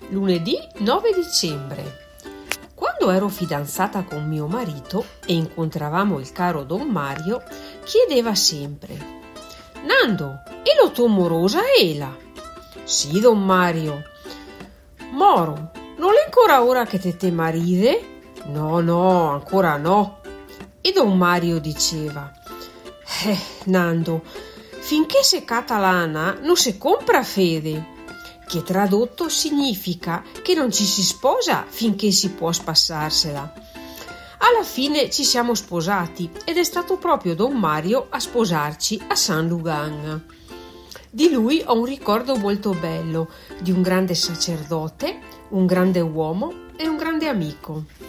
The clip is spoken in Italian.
Lunedì 9 dicembre. Quando ero fidanzata con mio marito e incontravamo il caro Don Mario, chiedeva sempre: «Nando, e lo tuo morosa Ela?» «Sì, Don Mario». «Moro, non è ancora ora che te maride?» No, ancora no». E Don Mario diceva: Nando, finché se catalana non si compra fede», che tradotto significa che non ci si sposa finché si può spassarsela. Alla fine ci siamo sposati ed è stato proprio Don Mario a sposarci a San Lugan. Di lui ho un ricordo molto bello, di un grande sacerdote, un grande uomo e un grande amico.